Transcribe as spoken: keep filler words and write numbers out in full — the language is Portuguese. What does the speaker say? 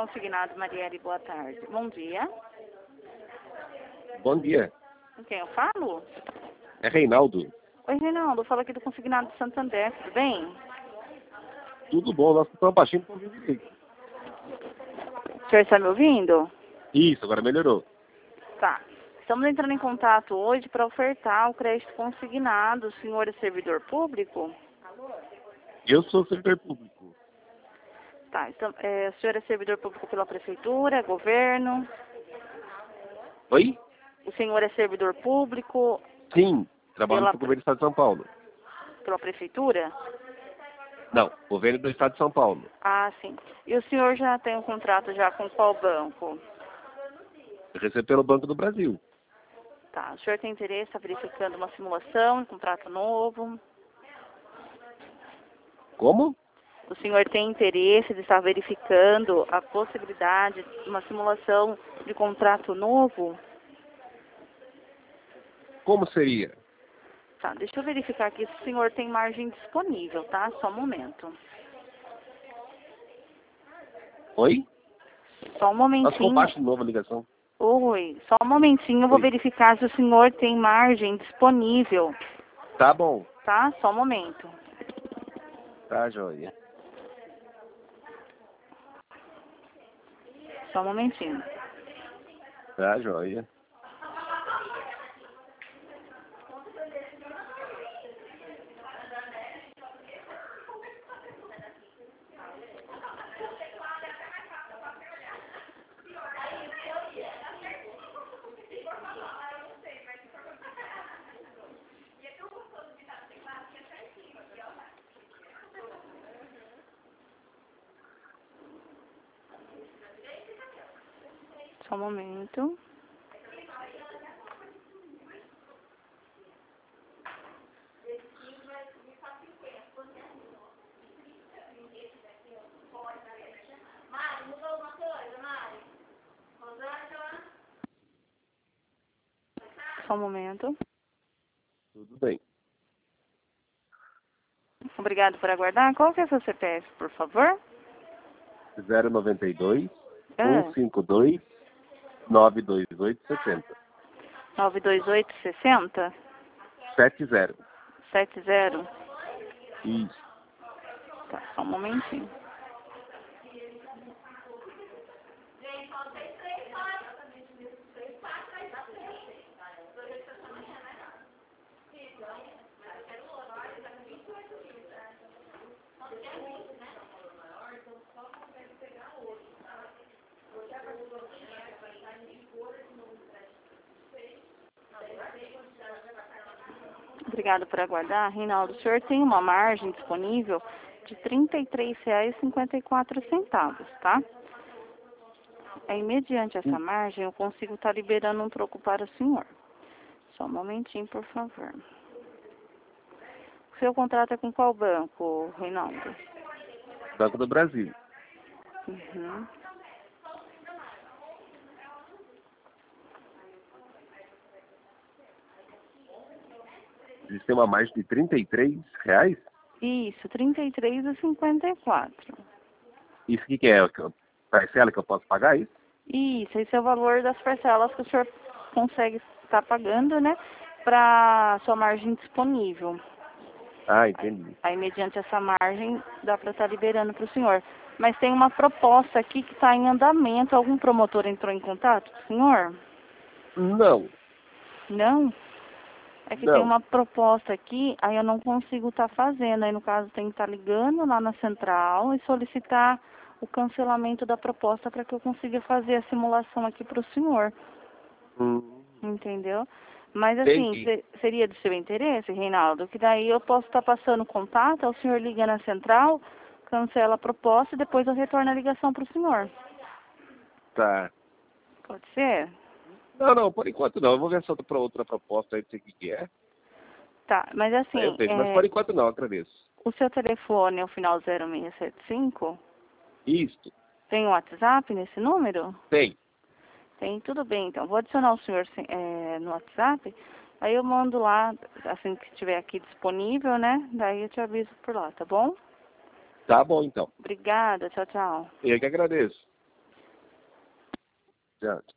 Consignado Marielle, boa tarde. Bom dia. Bom dia. Com quem eu falo? É Reinaldo. Oi, Reinaldo. Fala aqui do Consignado de Santander, tudo bem? Tudo bom, nós estamos baixinho para ouvir direito. O senhor está me ouvindo? Isso, agora melhorou. Tá. Estamos entrando em contato hoje para ofertar o crédito consignado. O senhor é servidor público? Eu sou servidor público. Tá. Então, é, o senhor é servidor público pela prefeitura, governo? Oi? O senhor é servidor público Sim, trabalho pela, para o governo do Estado de São Paulo. pela prefeitura? Não, governo do Estado de São Paulo. Ah, sim. E o senhor já tem um contrato já com qual banco? Eu recebo pelo Banco do Brasil. Tá. O senhor tem interesse, está verificando uma simulação, um contrato novo? Como? O senhor tem interesse de estar verificando a possibilidade de uma simulação de contrato novo? Como seria? Tá, deixa eu verificar aqui se o senhor tem margem disponível, tá? Só um momento. Oi? Só um Nós momentinho. baixo de novo a ligação. Oi, só um momentinho, eu vou Oi. verificar se o senhor tem margem disponível, Tá bom. tá? Só um momento. Tá, joia. Só um momentinho. Tá, joia. Só um momento. Só um momento. Tudo bem. Obrigado por aguardar. Qual que é o seu C P F, por favor? zero nove dois, Ah, um cinco dois, nove dois oito sessenta. nove dois oito sessenta sete zero. sete zero. Isso. Tá, só um momentinho. Obrigado por aguardar. Reinaldo, o senhor tem uma margem disponível de trinta e três reais e cinquenta e quatro centavos, tá? Aí, mediante essa margem, eu consigo estar liberando um troco para o senhor. Só um momentinho, por favor. O seu contrato é com qual banco, Reinaldo? Banco do Brasil. Uhum. Eles têm uma margem de trinta e três reais? Isso, trinta e três reais e cinquenta e quatro. Isso o que, que é? Parcela que eu posso pagar isso? Isso, esse é o valor das parcelas que o senhor consegue estar pagando, né? Para sua margem disponível. Ah, entendi. Aí, mediante essa margem, dá para estar liberando para o senhor. Mas tem uma proposta aqui que está em andamento. Algum promotor entrou em contato com o senhor? Não, Não? É que tem não. uma proposta aqui, aí eu não consigo estar fazendo. Aí, no caso, tem que estar ligando lá na central e solicitar o cancelamento da proposta para que eu consiga fazer a simulação aqui para o senhor. Hum, Entendeu? Mas, assim, entendi. se- seria do seu interesse, Reinaldo, que daí eu posso estar passando contato, o senhor liga na central, cancela a proposta e depois eu retorno a ligação para o senhor. Tá. Pode ser? Não, não, por enquanto não. Eu vou ver essa outra, outra proposta aí, não sei o que, que é. Tá, mas Aí eu assim, vejo. Mas é, por enquanto não, agradeço. o seu telefone é o final zero seis sete cinco? Isso, Tem um WhatsApp nesse número? tem. Tem, tudo bem, então. Vou adicionar o senhor é, no WhatsApp, aí eu mando lá, assim que estiver aqui disponível, né? Daí eu te aviso por lá, tá bom? Tá bom, então. Obrigada, tchau, tchau. Eu que agradeço. comerciante.